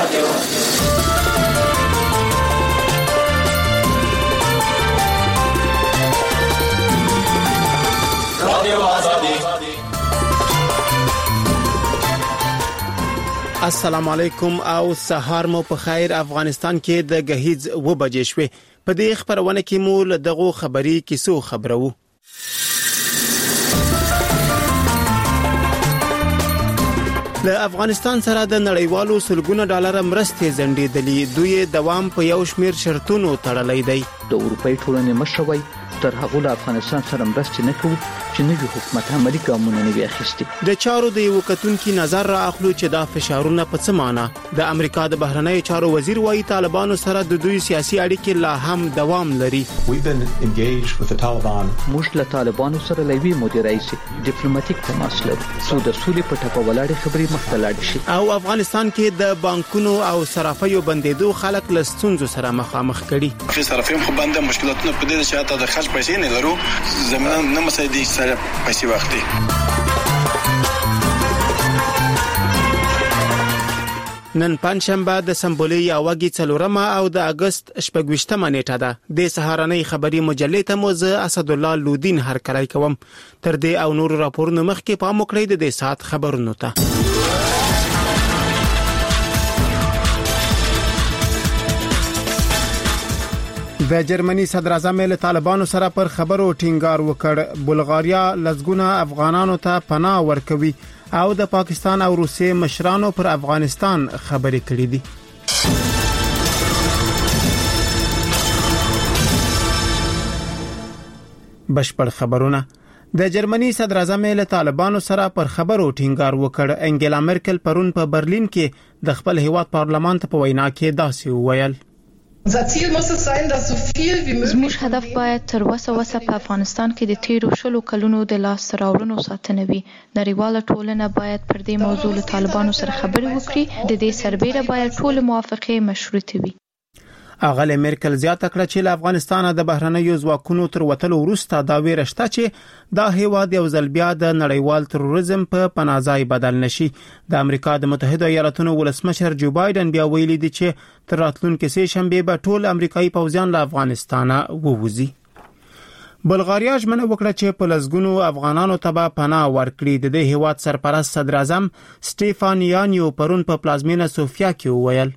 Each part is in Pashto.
السلام علیکم او سهار مو په خیر. افغانستان کې د غهیز و بجې شوې. په دې خبرونه کې مو له دغه خبري کیسو خبرو. له افغانستان سره د نړیوالو سلګونه ډالر مرستې زندېدلې. دوی دوام په یو شمیر شرطونو تړلې دی. د اروپای ټولنې مشروي تر هغه له افغانستان سره مرستې نه کوي چې نوی حکومت عملی ګامونه نه اخیستي. د چارو د یو کتونکو نظر را اخلو چې دا فشارونه په څه معنی. د امریکا د بهرنی چارو وزیر وايي طالبانو سره د دوی سیاسي اړیکې لا هم دوام لري. موږ له طالبانو سره لوي مدیریت ډیپلوماټیک تماس لرو څو د سولې په ټاپه ولاړې خبرې مخته لاړ شي. او افغانستان کې د بانکونو او صرافیو بندیدو خلک له ستونزو سره مخامخ کړي. چې صرافیو خو باندې مشکلاتونه په دې چې د خرج پیسې نه لرو زمينه نه مساعدي سره پیسې وختي. نن پنځشنبه د سمبولي یاوګي څلورمه او د اگست 28مه نیټه ده. د سهارنۍ خبري مجلې ته موزه اسد الله لودین هرکلی کوم. تر دې او نور راپورونه مخکې پام وکړئ د دې سات خبرونو ته. د جرمني صدر اعظم له طالبانو سره پر خبرو ټینګار وکړ. بلغاریا لزګونه افغانانو ته پناه ورکوي او د پاکستان او روسیې مشرانو پر افغانستان خبرې کړې دي. بشپړ خبرونه. د جرمني صدر اعظم له طالبانو سره پر خبرو ټینګار وکړ. انګلا مرکل پرون په برلین کې د خپل هیواد پارلمان ته په وینا کې داسې وویل: زموږ هدف باید تر وسه په افغانستان کې د تیرو 20 کلونو د لاس راوړنو ساتنه وي. نړیواله ټولنه باید پر دې موضوع له طالبانو سره خبرې وکړي. د دې سربېره باید ټول موافقه مشروطه وي. اغله مرکل زیاته کړه چې له افغانستان د بهرنیو ځواکونو تر وتلو وروسته دا ویره شته چې دا هیواد یو ځل بیا د نړیوال تروریزم په پناهځای بدل نشي. د امریکا د متحده ایالاتونو ولسمشر جو بایدن بیا ویلي دی چې تر راتلونکي سه شنبه به ټول امریکایي پوځیان له افغانستان ووځي. بلغاریا ژمنه وکړه چې په لزګونو افغانانو ته به پناه ورکړي. د دې هیواد سرپرست صدر اعظم سټيفان یانیو پرون په پلازمینه سوفیا کې وویل: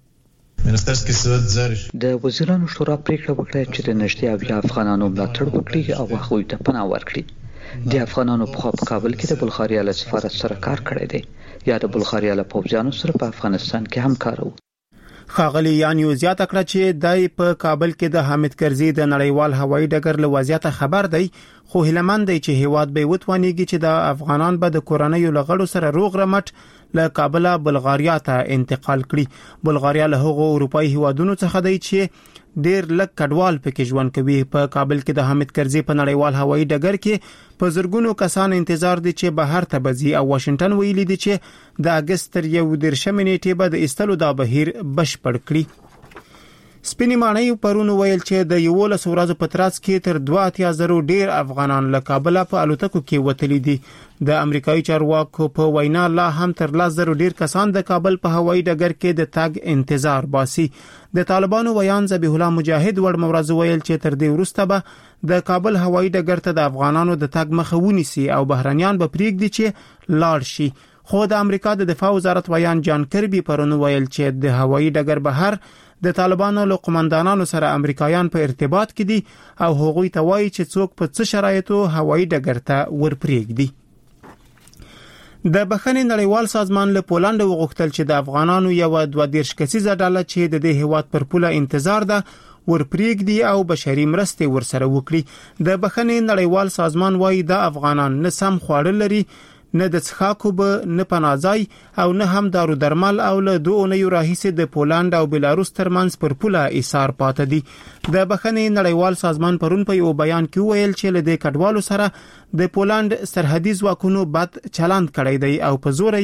د وزیرانو شورا پریکړه وکړه چې د نږدې 70 افغانانو ملاتړ وکړي او هغوی ته پناه ورکړي. د افغانانو په کابل کې د بلغاریا له سفارت سره کار کړی دی یا د بلغاریا له پوځیانو سره په افغانستان کې هم کار وکړي. خاغلی یانیو زیاته کړه چې دای په کابل کې د حامد کرزي د نړیوال هوایي ډګر له وضعیت خبر دی، خو هیلمن دی چې هیواد به وتوانیږي چې د افغانان به د کورنۍ لغړو سره روغ رمټ له کابل بلغاریا ته انتقال کړي. بلغاریا له هغو اروپאי هیوادونو څخه دی چې ډیر لږ کډوال پکې ژوند کوي. په کابل کې د حامد کرزي په نړیوال هوایي ډګر کې په زرګونو کسان انتظار دي چې بهر ته بځي او واشنگټن ویلي دی چې د اگست تر 11 نیټې به د استلو دا بهیر بشپړ کړي. سپینی مانی پرون ویل چې د 11 ورځې په ترڅ کې تر 2000 ډیر افغانان له کابل په الوتکو کې وتلي دي. د امریکایي چارواکو په وینا لا هم تر 1000 ډیر کسان د کابل په هوایي ډګر کې د تګ انتظار باسي. د طالبانو ویان ذبیح الله مجاهد ورمورز ویل چې تر دې وروسته به د کابل هوایي ډګر ته د افغانانو د تګ مخه ونیسي او بهرنیان به پریږدي چې لاړ شي. خو د امریکا د دفاع وزارت ویان جان کربي پرون ویل چې د هوایي ډګر بهر د طالبانو له قومندانانو سره امریکایان په ارتباط کې دي او هغوی ته وایي چې څوک په څه شرایطو هوایي ډګر ته ورپریږدي. د بخښنې نړیوال سازمان له پولند وغوښتل چې د افغانانو یو 22 کسیزه ډله چې د دې هیواد پر پوله انتظار ده ورپریږدي او بشري مرستې ورسره وکړي. د بخښنې نړیوال سازمان وایي د افغانان نه سم خواړه لري، نه د څښاکو به، نه پناهځای او نه هم دارو درمل او له 2 اونیو راهیسې د پولند او بلاروس ترمنځ پر پوله ایثار پاتې دي. د بخښنې نړیوال سازمان پرون په یو بیان کې ویل چې له دې کډوالو سره د پولند سرحدي ځواکونو بد چلند کړی دی او په زور یې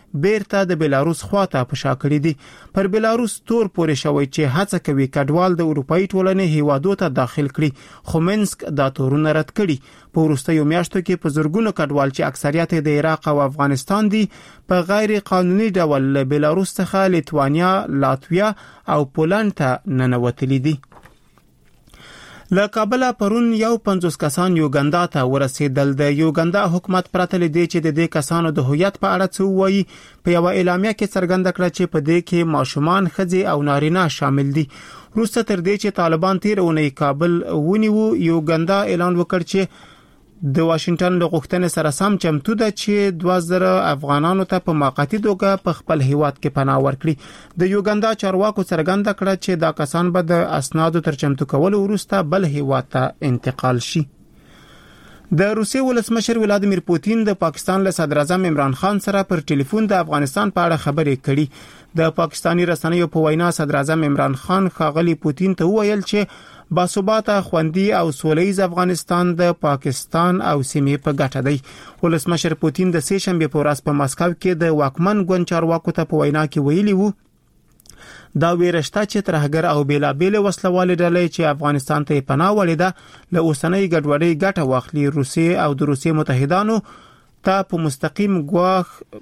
بیرته د بلاروس خواته په شا کړی دي. پر بلاروس تور پورې شوی چې هڅه کوي کډوال د اروپאי ټولنې هیوادو ته داخل کړي، خو مینسک دا تورونه رد کړي. په وروستیو میاشتو کې په زرګونو کډوال چې اکثریت د عراق او افغانستان دي په غیر قانوني ډول له بلاروس څخه لیتوانیا، لاتویا او پولند ته ننوتلي دي. له کابل پرون 50 کسان یوګندا ته ورسېدل. د یوګندا حکومت پرته لدی چې د دې کسانو د هویت په اړه څه وایي، په یو اعلامیه کې څرګنده کړه چې په دې کې ماشومان، ښځې او نارینه شامل دي. وروسته تر دې چې طالبان تیر اونۍ کابل ونیو، یوګندا اعلان وکړ چې د واشنگټن له غوښتنې سره سم چمتو ده چې 2000 افغانانو ته په موقتی توګه په خپل هیواد کې پناه ورکړي. د یوګندا چارواکو څرګنده کړه چې دا کسان به د اسنادو تر چمتو کولو وروسته بل هیواد ته انتقال شي. د روسیې ولسمشر ولادیمیر پوتین د پاکستان له صدر اعظم عمران خان سره پر ټلیفون د افغانستان په اړه خبرې کړې. د پاکستانی رسنیو په وینا صدر اعظم عمران خان ښاغلي پوتین ته وویل چې باثباته، خوندي او سولهییز افغانستان د پاکستان او سیمې په ګټه دی. ولسمشر پوتین د سه شنبه په ورځ په مسکو کې د واکمن ګوند چارواکو ته په وینا کې ویلي وو دا ویرشته چې ترهګر او بیلابېل وسلوال ډلې چې افغانستان ته پناه وړي ده له اوسنۍ ګډوډۍ ګټه واخلي. روسیې او د روسیې متحدانو ته په مستقیم ګواښ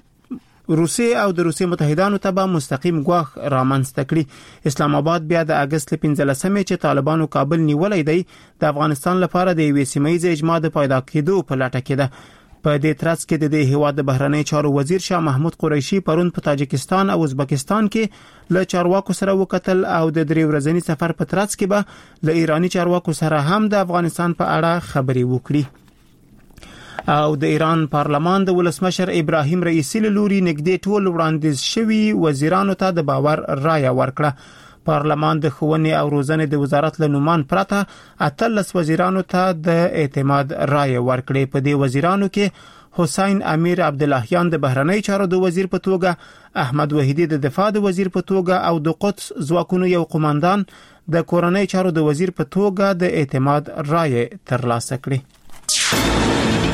به مستقیم ګواښ رامنځته کړي. اسلام آباد بیا د اگست 15 چې طالبانو کابل نیولې دی د افغانستان لپاره د یوې سیمه‌ییز اجماع د پیدا کېدو په لټه کې ده. په دې ترڅ کې د هیواد د بهرنی چارو وزیر شاه محمود قریشي پرون په تاجکستان او ازبکستان کې له چارواکو سره وکتل او د 3 ورځنی سفر په ترڅ کې به له ایرانی چارواکو سره هم د افغانستان په اړه خبرې وکړي. او د ایران پارلمان د ولسمشر ابراهیم رئیسی له لوري نږدې ټول وړاندیز شوی وزیرانو ته د باور رایه ورکړه. پارلمان د ښوونې او روزنې د وزارت له نومان پرته 18 وزیرانو ته د اعتماد رایه ورکړې. په دې وزیرانو کې حسین امیر عبداللهیان د بهرنی چارو د وزیر په توګه، احمد وحیدی د دفاع د وزیر په توګه او د قدس ځواکونو یو قوماندان د کورنۍ چارو د وزیر په توګه د اعتماد رایه ترلاسه کړې.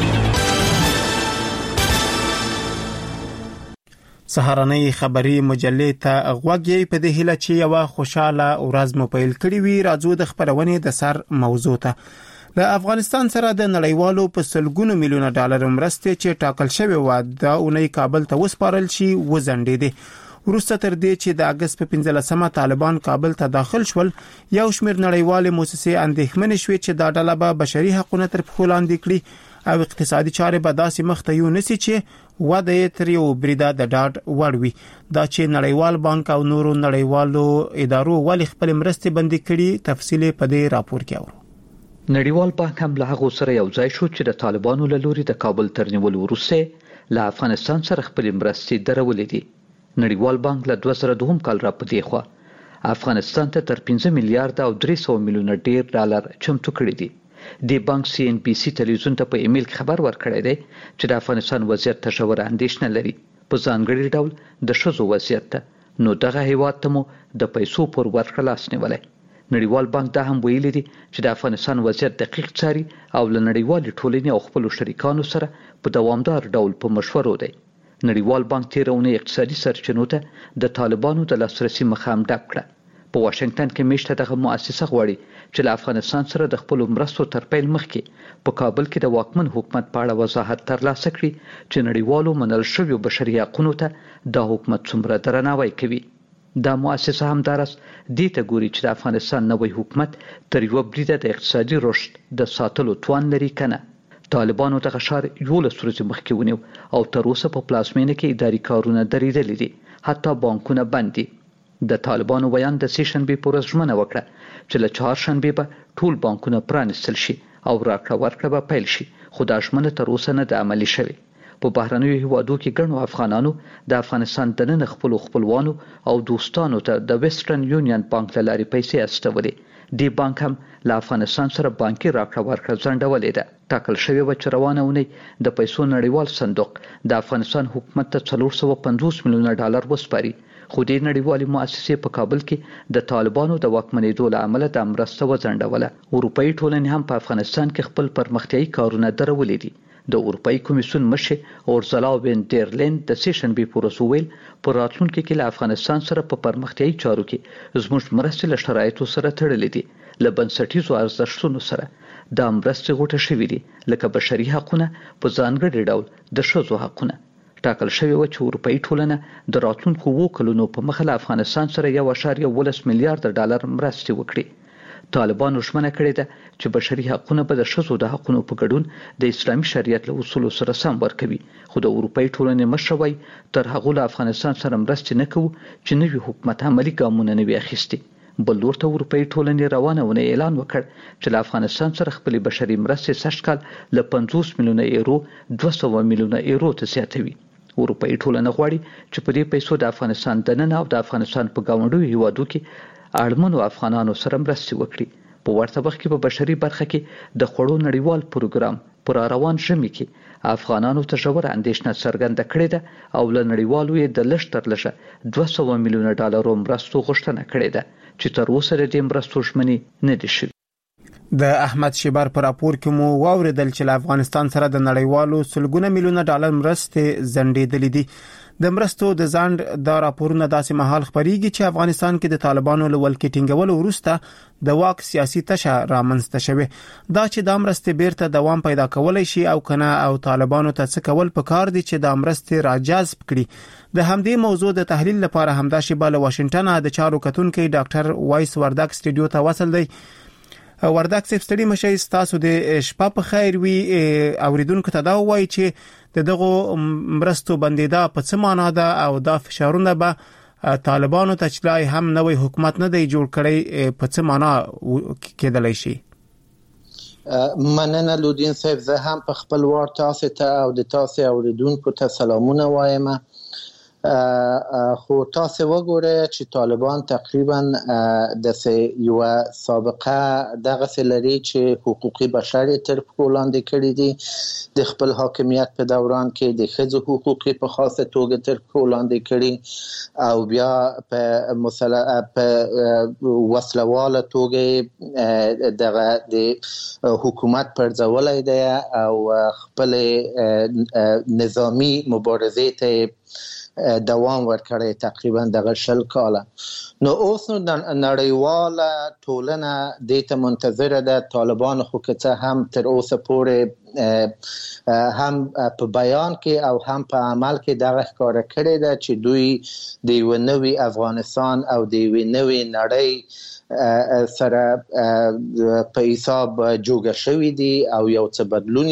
سهارنۍ خبری مجلې ته غوږی په دې هیله چې یو خوشاله ورځ مو پیل کړی وي. راځو د خبرونې د سر موضوع ته. د افغانستان سره د نړیوالو په سلګونو میلیونه ډالر مرستې چې ټاکل شوی و د اونۍ کابل ته وسپارل شي وزندېدې. وروسته تر دې چې د اگست په 15 طالبان کابل ته داخل شول، یو شمېر نړیوالې مؤسسې اندېښمنې شوې چې دا ډله به بشري حقوقونه تر پښو لاندې کړي او اقتصادي چارې به داسې مخ ته یونسي چې وده یې تر یو بریده د ډاډ وړ وي. دا چې نړیوال بانک او نورو نړیوالو ادارو ولې خپل مرستې بندي کړي، تفصیل په دې راپور کې اورو. نړیوال بانک هم له هغه سره یو ځای شو چې د طالبانو له لوري د کابل تر نیولو وروسته له افغانستان سره خپل مرستې درولې دي. نړیوال بانک له 2002 کال را پدې خو افغانستان ته تر 15 میلیارډ او 300 میلیونه ډیر ډالر چمتو کړي دي. د بانک CNBC تلویزیون ته په ایمیل خبر ورکړی دی چې د افغانستان وضعیت ته ژوره اندېښنه لري، په ځانګړي ډول د ښځو وضعیت ته، نو دغه هیواد ته مو د پیسو پر ورکړه لاس نیولی. نړیوال بانک دا هم ویلي دي چې د افغانستان وضعیت دقیق څاري او له نړیوالې ټولنې او خپلو شریکانو سره په دوامدار ډول په مشورو دی. نړیوال بانک تېره اونۍ اقتصادي سرچینو ته د طالبانو د لاسرسي مخه هم ډک کړه. په واشنگټن کې میشته دغه مؤسسه غواړي چې له افغانستان سره د خپل مرستو تر پیل مخکې په کابل کې د واکمن حکومت په اړه وضاحت ترلاسه کړي چې نړیوالو منل شویو بشري حقوقو ته د حکومت څومره درناوی کوي. دا مؤسسه همدارس دې ته ګوري چې د افغانستان نوی حکومت تر یو بریده د اقتصادي رشد د ساتلو توان لري کنه. طالبانو دغه ښار 11 ورځې مخکې ونیو او تر اوسه په پلازمینه کې اداري کارونه درېدلي دي، حتی بانکونه بند دي. د طالبانو بیان د سه شنبې په ورځ ژمنه وکړه چې له چهارشنبې به ټول بانکونه پرانیستل شي او راکړه ورکړه به پیل شي، خو دا ژمنه تر اوسه نه ده عملي شوې. په بهرنیو هیوادو کې ګڼو افغانانو د افغانستان دننه خپلو خپلوانو او دوستانو ته د ویسټرن یونین بانک له لارې پیسې استولې. دې بانک هم له افغانستان سره بانکي راکړه ورکړه ځنډولې ده. ټاکل شوې وه چې روانه اونۍ د پیسو نړیوال صندوق د افغانستان حکومت ته 450 میلیونه ډالر وسپاري، خو دې نړیوالې مؤسسې په کابل کې د طالبانو د واکمنېدو له امله د مرسته وځنډوله. اروپایي ټولنې هم په افغانستان کې خپل پرمختیایي کارونه درولې دي. د اروپאי کمیسیون مشر اورزلا وین ډر لین د سیشن بي پروسویل پر راتلونکو کې له افغانستان سره په پرمختیايي چارو کې زموږ مرستې له شرایطو سره تړلې دي، له بنسټیزو ارزښتونو سره. دا مرستې غوټه شوې دي لکه بشري حقونه، په ځانګړي ډول د ښځو حقونه. ټاکل شوی و چې اروپאי ټولنه د راتلونکو 2 کلونو په مخ له افغانستان سره 1.18 میلیارډ ډالر مرستې وکړي. طالبانو ژمنه کړې ده چې بشري حقونه به د ښځو د حقونو په ګډون د اسلامي شریعت له اصولو سره سم ورکوي، خو د اروپאי ټولنې مشر وایي تر هغه له افغانستان سره مرستې نه کوو چې نوي حکومت عملي ګامونه نه وي اخیستي. بل لور ته اروپאי ټولنې روانه ونه اعلان وکړ چې له افغانستان سره خپل بشري مرستې سږ کال له 50 میلیونه یورو 200 میلیونه یورو ته زیاتوي. اروپאי ټولنه غواړي چې په دې پیسو د افغانستان دننه او د افغانستان په ګاونډیو هیوادو کې اړمنو افغانانو سره مرستې وکړي. په ورته وخت کې په بشري برخه کې د خوړو نړیوال پروګرام پر روان ژمي کې افغانانو ته ژوره اندېښنه څرګنده کړې ده او له نړیوالو یې د لږ تر لږه 200 میلیونه ډالرو مرستو غوښتنه کړې ده چې تر اوسه د دې مرستو ژمنې نه دي شوي. د احمد شیبر پر راپور کې مو واوریدل چې له افغانستان سره د نړیوالو سلګونه میلیونه ډالر مرستې ځنډېدلې دي. د مرستو د ځنډ دا راپورونه داسې مهال خبريږي چې افغانستان کې د طالبانو له ولکې ټینګولو وروسته د واک سیاسي تشه رامنځته شوه. دا چې د مرستې بیرته دوام پیدا کولای شي او کنه او طالبانو ته څه کول پکار دي چې د مرستې راجذب کړي. د همدې موضوع د تحلیل لپاره همدا شیبه له واشنگټن د چارو کتونکو ډاکټر وایس وردک سټوډیو ته وصل دی. وردک صاحب ستړي مشه تاسو د شپه په خیر وي. اوریدونکو ته دا وایي چې دغه مرستو بندیدا په څه معنا ده او دا فشارونه به طالبانو ته چلای هم نوې حکومت نه دی جوړ کړی په څه معنا کېدلای شي؟ مننه لودین صاحب، زه هم په خپل وار تاسو ته او د تاسو اوریدونکو ته سلامونه وایم. خو تاسو وګورئ چې طالبان تقریبا د یو سابقه دغه سلري چې حقوقي بشر تر پولاند کړی دي، د خپل حاکمیت په دوران کې د ښځو حقوقي په خاصه توګه تر پولاند کړی او بیا په وسلواله توګه دغه د حکومت پر ځولای دی او خپل نظامی مبارزه ته دوام ورکړی تقریبا دغه 20 کاله. نو اوس نو نړیواله ټولنه د ته منتظره ده. طالبان خو که هم تر اوسه پورې هم په بیان کې او هم په عمل کې دغه ښکاره کړی ده چې دوی د یو نوي افغانستان او د یو نوي نړۍ سره په حساب جوړ شوی دي او یو څه بدلون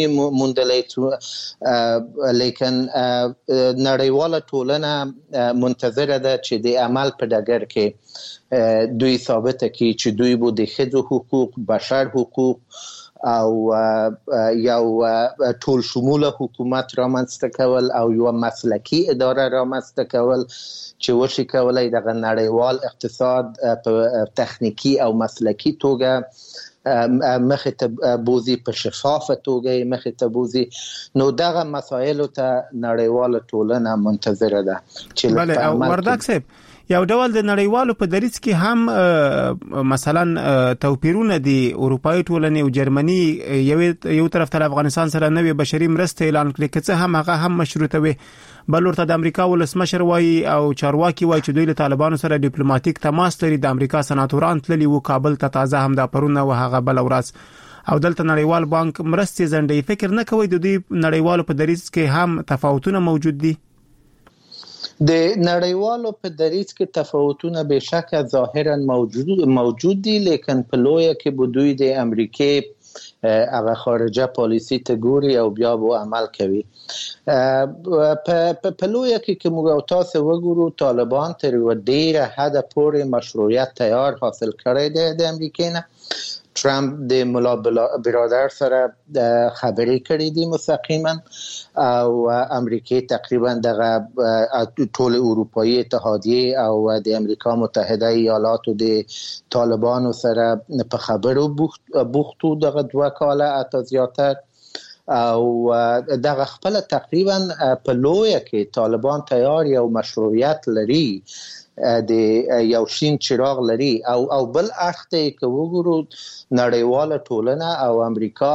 موندلې، لیکن نړیواله ټولنه منتظره ده چې د عمل په ډګر کې دوی ثابت کړي چې دوی به د ښځو حقوق، بشر حقوق او یو ټول شموله حکومت رامنځته کول او یو مسلکی اداره رامنځته کول چې وشي کولای د نړیوال اقتصاد په تخنیکی او مسلکی توګه مخه ته بوزي، په شفافه توګه مخه ته بوزي. نو دغه مسایل ته نړیواله ټولنه منتظره ده چې بله. وردک صاحب، یو ډول د نړیوالو په دریځ کې هم مثلا توپیرونه دي. اروپאי ټولنې او جرمني یو طرف ته افغانستان سره نوې بشري مرسته اعلان کړې، که څه هم هغه هم مشروطه وي. بل ورته د امریکا ولسمشر وایي او چارواکي وایي چې دوی له طالبانو سره ډیپلوماټیک تماس لري. د امریکا سناتوران تللي وو کابل ته تازه هم د پرونه او هغه بل ورځ او دلته نړیوال بانک مرستې ځنډي. فکر نه کوي د دوی نړیوالو په دریځ کې هم تفاوتونه موجود دي؟ د نړیوالو په دریځ کې تفاوتونه به شک ظاهرا موجود دي، لیکن په لویه کې به دوی د امریکای هغه خارجه پالیسی ته ګوري او بیا به عمل کوي. په لویه کې موږ تاسو وګورو طالبان تر ډیره حد پورې مشروعیت تیار حاصل کړی دی د امریکای نه. ترامپ د ملا برادر سره خبرې کړې دي مستقیما او امریکای تقریبا دغه ټول اروپאי اتحادیه او د امریکا متحده ایالاتو د طالبانو سره په خبرو بوختو دغه 2 کاله اته زیاتر او دغه خپل تقریبا په لویه کې طالبان تیار یو مشروعیت لري د یو شین چراغ لري او بل اړخ ته وګورو نړیواله ټولنه او امریکا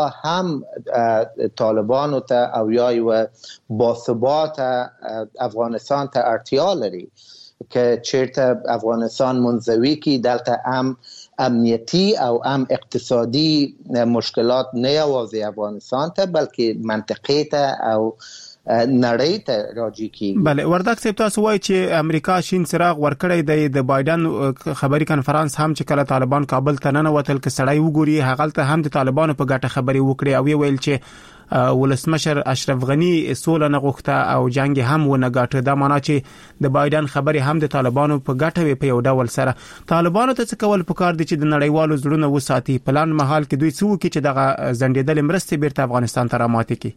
هم طالبانو ته او یا یو باثبات افغانستان ته اړتیا لري که چیرته افغانستان منزوی کی دلته هم امنیتی او هم اقتصادی مشکلات نه یوازې افغانستان ته بلکې منطقه ته او نړۍ ته راځي کی. بله وردک صاحب تاسو وایي چې امریکا شین څراغ ورکړی دی د بایدن خبري کانفرنس هم چې کله طالبان کابل ته نه وتل ک سړی وګوري هغه ته هم د طالبانو په ګټه خبري وکړي او ویل چې ولسمشر اشرف غنی سوله نه غوښته او جنگ هم ونه غاټه دا معنی چې د بایدن خبري هم د طالبانو په ګټه وي په یو ډول سره طالبانو ته څه کول پکار دي چې د نړیوالو زړونو وساتي پلان مهال کې دوی څو کې چې دغه زندیدل مرستې بیرته افغانستان ته راماتې کی.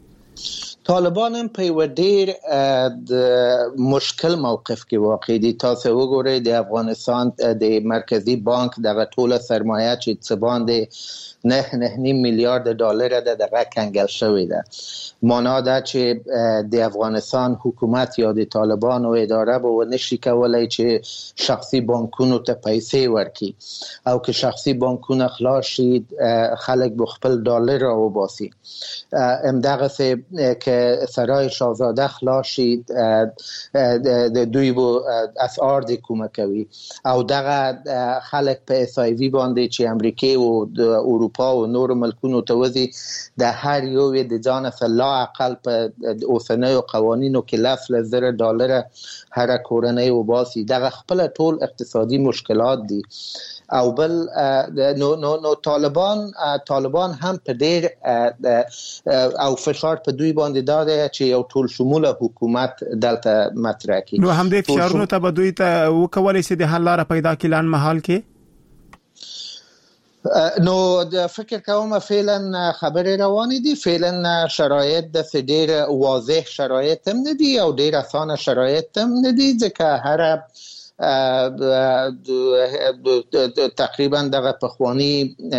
طالبان هم په یو ډیر د مشکل موقف کې واقع دي. تاسو وګورئ د افغانستان د مرکزی بانک دغه ټوله سرمایه چې څه باندې 9.9 میلیارد دلار دغه کنګل شوې ده معنا ده چې د افغانستان حکومت یا د طالبان او اداره به ونشي کولای چې شخصي بانکونو ته پیسې ورکړي او که شخصي بانکونه خلاص شي خلک به خپل ډالر را وباسي امدغه که سرای شاهزاده خلاص شي د دوی به اسعار د کومکوي او دغه خلک په اس ای وی باندې چې امریکا او د اروپا او نور ملکونو ته وځي د هر یو د ځان لا اقل په اوسنیو قوانینو کې $10,000 هر کورنۍ وباسي دغه خپل ټول اقتصادي مشکلات دي او بل نو طالبان هم په ډیر او فشار په دوی باندې داده چې یو ټول شموله حکومت دلته مطرح کړي نو هم د فشارونو ته به دوی ته وکولای شي د حل لاره پیدا کړي لن محل کې نو د فکر کوم فعلا خبره روانه دي فعلا شرایط د ډیر واضح شرایط هم ندي او ډیر اسانه شرایط هم ندي ځکه هر تقریبا دغه پخوانی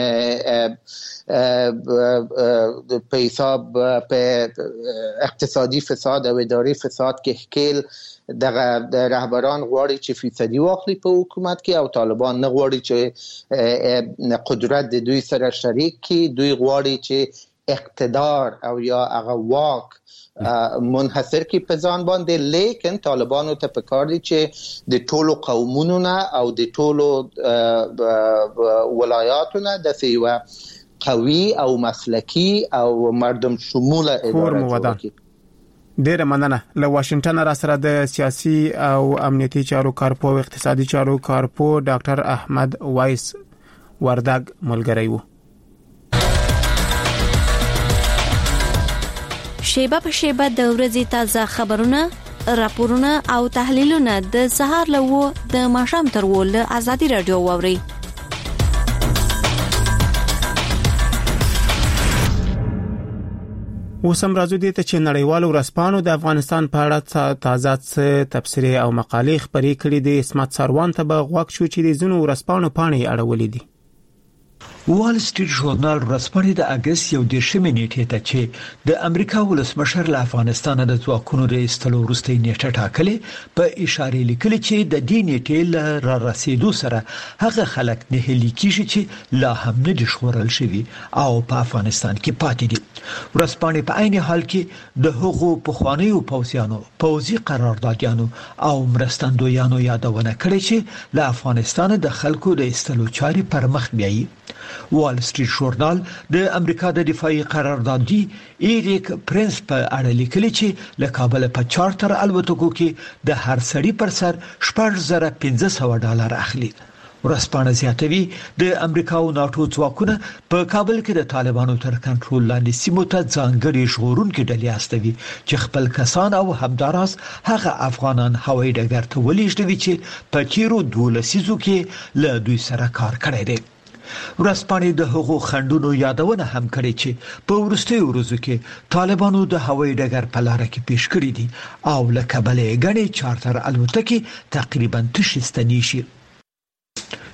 په حساب په اقتصادي فساد او اداري فساد کې ښکیل دغه د رهبران غواړي چې فیصدي واخلي په حکومت کې او طالبان نه غواړي چې قدرت د دوی سره شریک کی دوی غواړي چې اقتدار او یا هغه واک منحصر کی په ځان باندې لیکن طالبانو ته پکار دي چې د ټولو قومونو نه او د ټولو ولایاتو نه د سیوا قوي او مسلکی او مردم شموله اداره جوړ ډیره مننه له واشنگټن را سره د سیاسي او امنیتي چارو کارپو او اقتصادي چارو کارپو ډاکټر احمد وایس وردگ ملګری وو. شیبه په شیبه د ورځې تازه خبرونه راپورونه او تحلیلونه د سهار له د ماښام تر ول ازادي رادیو ووري. اوسم راځو دي ته چې نړیوالو ورځپاڼو د افغانستان په اړه تازه تبصرې او مقالې خپرې کړې دي. اسمت سروان ته به غوښ شو چې د زونو ورځپاڼو پاڼې اړولې دي. وال سټریټ ژورنال ورځپاڼې د اگست 11 نیټې ته چې د امریکا ولسمشر له افغانستان د ځواکونو د ایستلو وروسته نیټه ټاکلې په اشاره لیکلي چې د دې نیټې را رسیدو سره هغه خلک نه هلي کیږي چې لا هم نه دي شورل شوی او په افغانستان کې پاتې دي. ورځپاڼې په عین حال کې د هغو پخوانیو پوځیانو پوځي قراردادیانو او مرستندویانو یادونه کړې چې له افغانستان د خلکو د ایستلو چاري پر مخ بیایي. وال سټریټ ژورنال د امریکا د دفاعي قراردادي ایریک پرنس په اړه لیکلي چې له کابل په چارټر الوتکو کې د هر سړي پر سر $4,500 اخلي. ورځپاڼه زیاتوي د امریکا او ناتو ځواکونه په کابل کې د طالبانو تر کنټرول لاندې سیمو ته ځانګړي ژغورونکي ډلې استوي چې خپل کسان او همداراز هغه افغانان هوایي ډګر ته ولېږدوي چې په تیرو 12 لسیزو کې له دوی سره کار کړی دی. ورځپاڼې د هغو خندونو یادونه هم کړې چې په وروستیو ورځو کې طالبانو د هوایي ډګر په لار کې پیش کړی دي او له کابل غني چارټر الوتکې تقریبا تشستنی شي.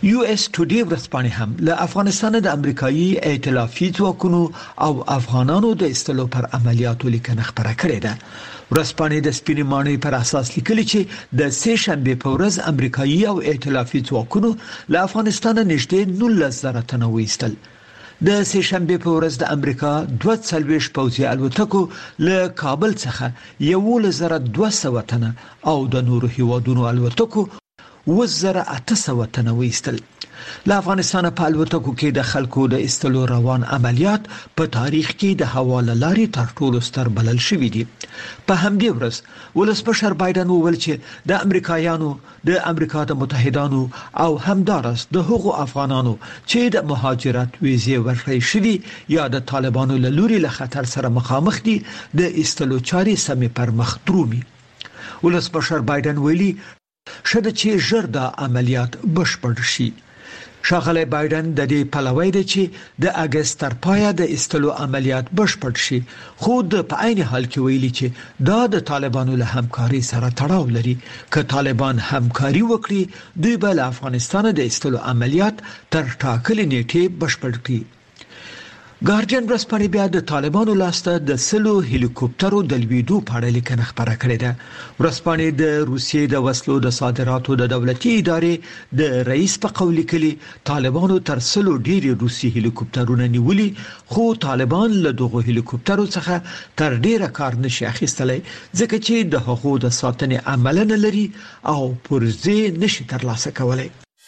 یو اس ټوډی ورځپاڼه هم له افغانستان د امریکایي ائتلافي ځواکونو او افغانانو د استلو پر عملیاتو لیکنه خبره کړې ده. ورځپاڼه د سپینې ماڼۍ پر اساس لیکلي چې د سه شنبه په ورځ امریکایي او ائتلافي ځواکونو له افغانستان نږدې 19,000 تنه وایستل. د سه شنبه په ورځ د امریکا 240 پوځي الوتکو له کابل څخه 1,200 تنه او د نورو هیوادونو الوتکو 1,800 تنه وایستل. له افغانستان په الوتکو کې د خلکو د استلو روان عملیات په تاریخ کې د حواله لاري تر ټولو ستر بلل شوې دي. په همدې ورځ ولسمشر بایدن وویل چې د امریکایانو د امریکا د متحدانو او همدارس د هغو افغانانو چې د مهاجرت ویزې ورکړې شوي یا د طالبانو له لوري له خطر سره مخامخ دي د استلو چاري سمې پر مخ درومي. ولسمشر بایدن ویلي شته چې ژر د عملیات بشپړ شي. ښاغلی بایدن د دې پلوی دی چې د اگست تر پایه د استلو عملیات بشپړ شي، خو د په عین حال کې ویلي چې دا د طالبانو له همکاري سره تړاو لري. که طالبان همکاري وکړي دوی به له افغانستان د استلو عملیات تر ټاکلې نیټې بشپړ کړي. ګارډین ورځپاڼه بیا د طالبانو لاسته د 100 هلیکوپټرو د لویدو په اړه لیکنه خبره کړې ده. ورځپاڼه د روسیې د وسلو د صادراتو د دولتي ادارې د رئیس په قول لیکلي طالبانو تر 100 ډیری روسي هلیکوپټرونه نیولي، خو طالبان له دغه هلیکوپټرو څخه تر ډیره کار نشي اخیستلی ځکه چې د حقوقو د ساتنې عمل نه لري او پرځې نشي ترلاسه کولای.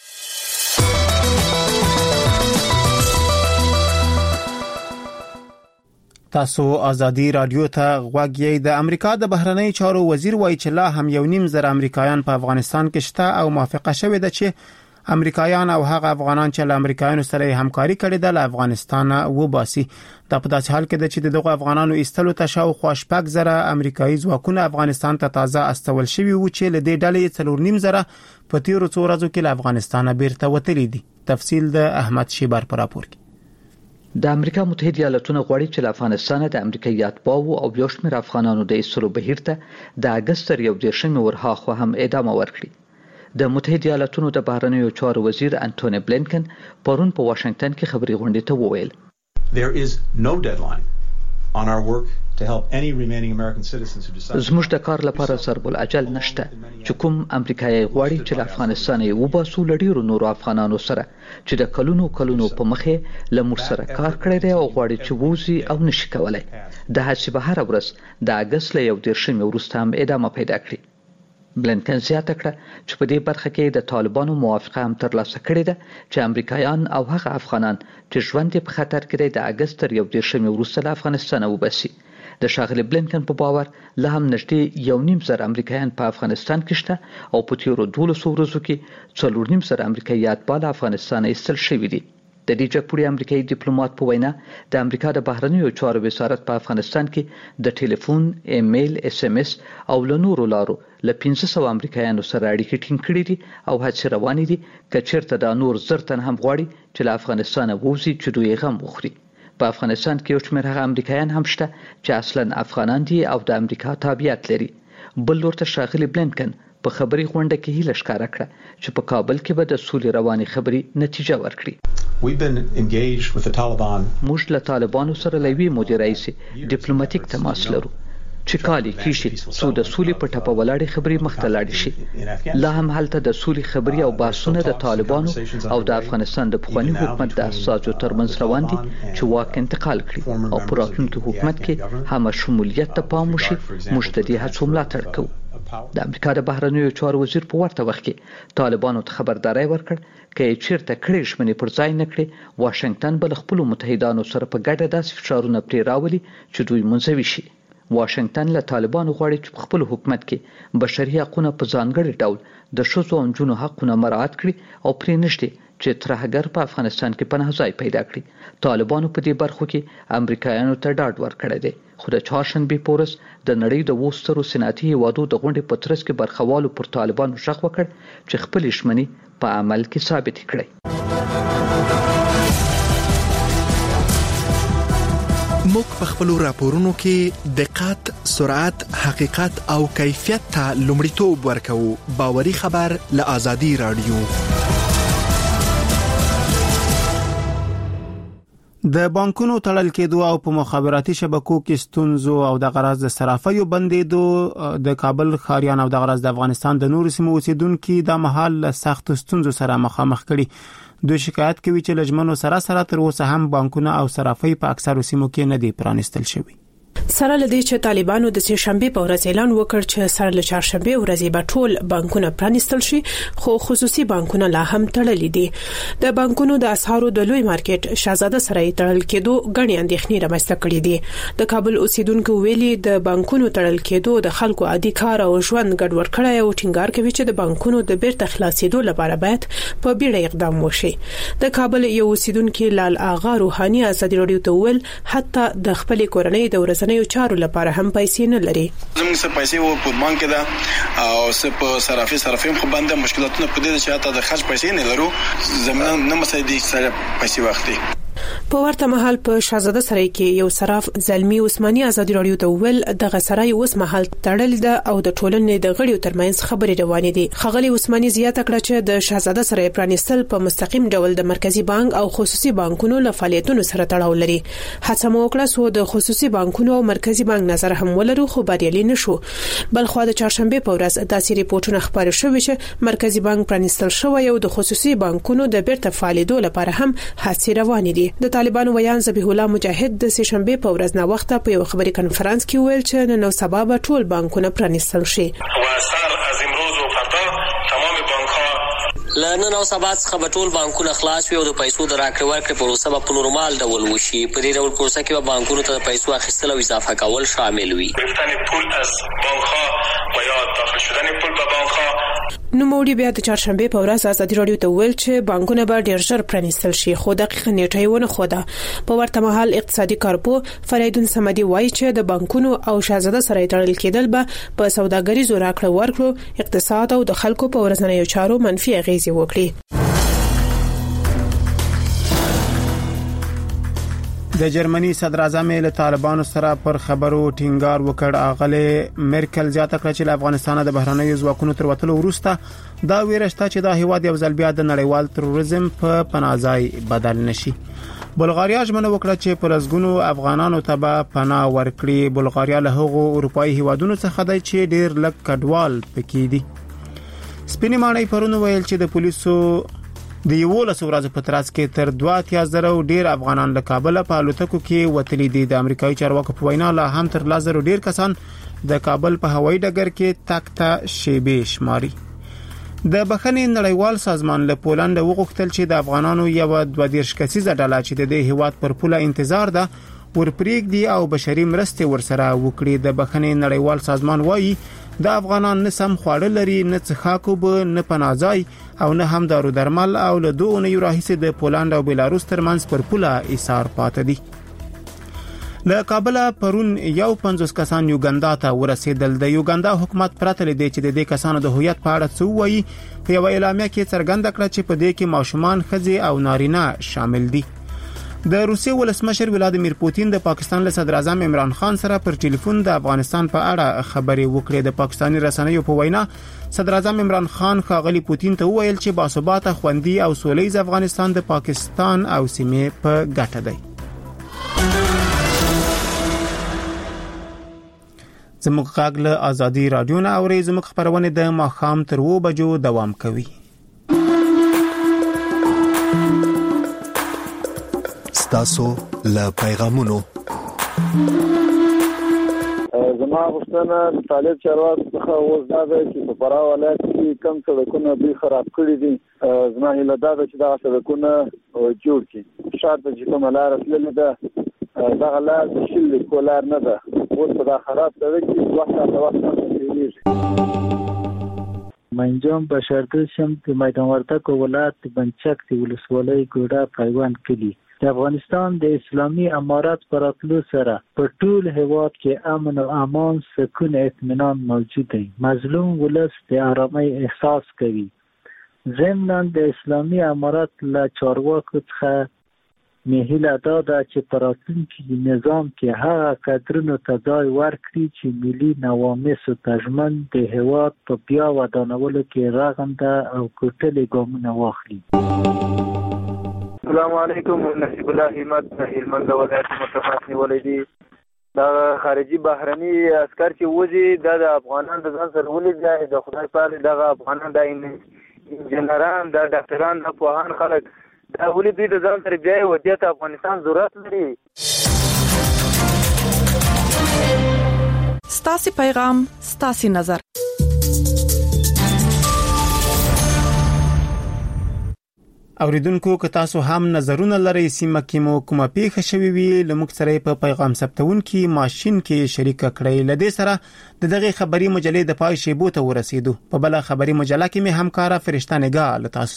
تاسو ازادي رادیو ته غوږ یې. د امریکا د بهرنی چارو وزیر وایي چې لا هم 1.5 امریکایان په افغانستان کې شته او موافقه شوې ده چې امریکایان او هغه افغانان چې له امریکایانو سره همکاري کړې ده له افغانستان وباسي. دا په داسې حال کې ده چې دغه افغانانو ایستلو ته شاوخوا 6,000 امریکایي ځواکونه افغانستان ته تازه استول شوي وو چې له دې ډلې 4,500 په تیرو څو ورځو کې له افغانستان بیرته وتلي دي. تفصیل د احمد شیبر پر راپور کې. د امریکا متحده ایالاتونو غواړي چې له افغانستان د امریکایي اتباعو او یو شمېر افغانانو د ایستلو بهیر ته د اگست تر 1 ورهاخوا هم ادامه ورکړي. د متحده ایالاتونو د بهرنیو چارو وزیر انټونی بلینکن پرون په واشنگټن کې خبري غونډې ته وویل There is no deadline on our work to help any remaining American citizens who decide. زموږ د کار لپاره ضرب الاجل نشته چې کوم امریکایي غواړي چې له افغانستان یې وباسو لډیرو نورو افغانانو سره چې د کلونو په مخه له موږ سره کار کړی دی او غواړي چې ووزي او نشي کولای. د هڅې به هر ورځ د اگست له 1 وروسته هم ادامه پیدا کړي. بلینکن زیاته کړه چې په دې برخه کې د طالبانو موافقه هم ترلاسه کړې ده چې امریکایان او هغه افغانان چې ژوند په خطر کې دی د اگست تر 1 وروسته له افغانستان وباسي. د ښاغلي بلینکن په باور لا هم نږدې 1.5 امریکایان په افغانستان کې شته او په تیرو 12 ورځو کې 4.5 امریکایي اتباع له افغانستان ایستل شوي دي. د دې جګپوړي امریکایي ډیپلوماټ په وینا د امریکا د بهرنیو چارو وزارت په افغانستان کې د ټلیفون، ایمیل، SMS او له نورو لارو له 500 امریکایانو سره اړیکې ټینګ کړې دي او هڅې روانې دي که چیرته دا نور زرتن هم غواړي چې له افغانستان ووځي چې دوی غم وخوري. په افغانستان کې یو شمېر هغه امریکایان هم شته چې اصلا افغانان دي او د امریکا تابعیت لري. بل ورته ښاغلي بلینکن په خبري غونډه کې هیله ښکاره کړه چې په کابل کې به د سولې رواني خبري نتیجه ورکړي. We've been engaged with the Taliban. موږ له طالبانو سره لوي مدیر رئیس ډیپلوماټیک تماس لرو چې کالي کیشي څو د سولې په ټاپه ولاړې خبري مخته لاړ شي. لا هم حالته د سولې خبري او باسونه د طالبانو او د افغانستان د پخوانی حکومت د اساسو ترمنځ روان دي چې واک انتقال کړي او پر راتلونکي حکومت کې هم شمولیت ته پام وشي. موږ د دې هڅو ملاتړ کوو. د امریکا د بهرنیو چارو وزیر په ورته وخت کې طالبانو ته خبرداري ورکړ چې چیرته کړي ژمنې پر ځای نه کړي واشنگټن بل خپل متحدانو سره په ګډه داسې فشارونه پرې راولي چې دوی منځوي شي. واشنگټن له طالبانو غواړي چې خپل حکومت کې بشري حقوقونه په ځانګړي ډول د ښځو او نجونو حقوقونه مراعات کړي او پرې نشته چې ترهګر په افغانستان کې پناه ځای پیدا کړي. طالبانو په دې برخو کې امریکایانو ته ډاډ ورکړی دی، خو د چهارشنبې په ورځ د نړۍ د وسترو صنعتي هیوادو د غونډې په ترڅ کې برخوالو پر طالبانو ژغ وکړ چې خپل ژمنې په عمل کې ثابت کړي. موږ په خپل راپورونو کې دقت، سرعت، حقیقت او کیفیت ته لومړیتوب ورکوو. باوري خبر له آزادي رادیو. د بانکونو تړل کېدو او په مخابراتي شبکو کې ستونزو او د غرض د صرافیو بندیدو د کابل ښاریان او د غرض د افغانستان د نورو سیمو اوسیدونکو د محل سخت ستونزو سره مخامخ کړي. دوی شکایت کوي چې لجمنو سره تر اوسه هم بانکونه او صرافي په اکثرو سیمو کې نه دي پرانستل شوي. سره لدی چې طالبانو د سه شنبه په ورځ اعلان وکړ چې سره له چهارشنبه ورځې به ټول بانکونه پرانستل شي، خو خصوصي بانکونه لا هم تړلي دي. د بانکونو د اسعارو د لوی مارکیټ شاهزاده سره تړل کېدو غني اندېښنې رامنځته کړې دي. د کابل اوسیدونکو ویلي د بانکونو تړل کېدو د خلکو عادي کار او ژوند ګډوډ کړی او ټینګار کوي چې د بانکونو د بیرته خلاصېدو لپاره باید په بیړه اقدام وشي. د کابل یو اوسیدونکو لال اغا روحاني ازادي رادیو ته ویل حتی د خپل کورنۍ د ورځنیو چارو لپاره هم پیسې نه لري. زموږ څه پیسې وو په بانک کې ده او څه په صرافیم خو باندې مشکلاتونه په دې چې حتی د خرج پیسې نه لرو زموږ نه مساعدي سره پیسې واخلي. په ورته مهال په شاهزاده سرای کې یو صراف زلمی عثماني ازادي رادیو ته ویل دغه سرای اوس مهال تړل ده او د ټولنې د غړیو ترمنځ خبرې روانې دي. خغلی عثماني زیاته کړه چې د شاهزاده سرای پرانیستل په مستقیم ډول د مرکزی بانک او خصوصي بانکونو له فعالیتونو سره تړاو لري. هڅه مو وکړه سو د خصوصي بانکونو او مرکزی بانک نظر هم ولرو خو بریالي نشو. بلخو د چهارشنبه په ورځ داسې ریپورتونه خبرې شوې چې مرکزی بانک پرانیستل شوی او د خصوصي بانکونو د بیرته فعالیتولو لپاره هم هڅې روانې دي. د طالبانو ویان ذبیح الله مجاهد د سه شنبه په ورځ نه وخت په یو خبري کانفرنس کې ویل چې نن سبب ټول بانکونه پرانیستل شي. لنن او سبا څخه ټول بانکونه خلاص وي او د پیسو د راکړې ورکړې پروسه په نورمال ډول وشي. په دې ډول پروسه کې به بانکونو ته پیسو اخیستل او اضافه کول شامل وي. گرفتن پول از بانک‌ها و یا داخل شدن پول به بانک‌ها. نوموړي بیا د چهارشنبه په ورځ ازادي رادیو ته ویل چې بانکونه به ډیر ژر پرانیستل شي، خو دقیق نیټه ونه خوده. په ورته مهال اقتصادي کارپو فریدون سمدي وایي چې د بانکونو او شاهزاده سره تړل کېدل به په سوداګریزو راکړه ورکړو اقتصاد او د خلکو په ورځنیو چارو منفي اغیزې وکړي. د جرمني صدر اعظم له طالبانو سره پر خبرو ټینګار وکړ. اغله مرکل زیاته کړه چې افغانستان د بهرنیو ځواکونو تر وټلو وروسته دا ویرشته چې د هیواد یو ځل بیا د نړیوال تروریزم په پناهځای بدل نشي. بلغاریا ژمنه وکړه چې پر ازګونو افغانانو ته پناه ورکړي. بلغاریا له هغو اروپאי هیوادونو څخه دی چې ډیر لږ کډوال پکې دي. سپینې ماڼۍ پرونه ویل چې د پولیسو د 11 ورځې په ترڅ کې تر 2,000 ډیر افغانان له کابل په الوتکو کې وتلي دي. د امریکایي چارواکو په وینا لا هم تر 2,000 ډیر کسان د کابل په هوایي ډګر کې تکته شیبې شماري. د بخښنې نړیوال سازمان له پولند وغوښتل چې د افغانانو یو 22 کسیزه ډله چې د دې هیواد پر پوله انتظار ده ورپریږدي او بشري مرستې ورسره وکړي. د بخښنې نړیوال سازمان وایي د افغانان نه سم خواړه لري، نه څښاکو به، نه پناهځای او نه هم دارو درمل او له 2 اونیو راهیسې د پولند او بیلاروس ترمنځ پر پوله ایثار پاتې دي. له کابل پرون یو 50 کسان یوګندا ته ورسېدل. د یوګندا حکومت پرته لدی چې د دې کسانو د هویت په اړه څه وایي. په یو اعلامیه کې څرګنده کړه چې په دې کې ماشومان، ښځې او نارینه شامل دي. د روسیې ولسمشر ولادیمیر پوتین د پاکستان له صدر اعظم عمران خان سره پر ټلیفون د افغانستان په اړه خبرې وکړې. د پاکستاني رسنیو په وینا صدر اعظم عمران خان ښاغلي پوتین ته وویل چې باثباته، خوندي او سولهییز افغانستان د پاکستان او سیمې په ګټه دی. زموږ غږ له ازادي رادیو نه اوري. زموږ خبرونه د ماښام تر 2 بجو دوام کوي. تاسو له پیغامونو زما غوښتنه د طالب چارواکو څخه اوس دا ده چې په فراه ولایت کې کم سړکونه دوی خراب کړي دي. زما هیله دا ده چې دا سړکونه جوړ کړي. شاته چې کومه لار تللې ده دغه لار د شل کولار نه ده. اوس په دا خراب سړک کې وخت نه تېرېږي. منجم بشردوشم د میدان وردګو ولایت بنچک د ولسوالۍ ګوډه پیوند کړي. د افغانستان د اسلامي امارت پر راتلو سره په ټول هیواد کې امن او امان، سکون، اطمینان موجود دی. مظلوم ولس د آرامۍ احساس کوي. ضمناً د اسلامي امارت له چارواکو څخه مهیله دا ده چې په راتلونکي نظام کې هغه کادرونو ته ځای ورکړي چې ملي نواميسو ته ژمن د هیواد په بیا ودانولو کې رغنده او کوټلې ګامونه واخلي. السلام علیکم. نصیب الله همت هلمند ولایت متفق نیولې دي دا خارجي بهرني عسكر چې وځي د افغانان د ځان سره ولې د خدای پاک دغه افغانان د انجنيران د ډاکټران د پوهان خلک دا ولې دوی د ځان سره بیا ودیت افغانستان ضرورت لري. ستاسي پیغام ستاسي نظر. اوریدونکو که تاسو هم نظرونه لرئ سیمه کې مو کومه پیښه شوې وي لمک سره په پیغام ثبتون کې ماشين کې شریک کړئ. لدې سره دغه خبري مجلې د پای شیبو ته ورسېدو. په بل خبري مجله کې مې همکارا فرشته نگاه له تاسو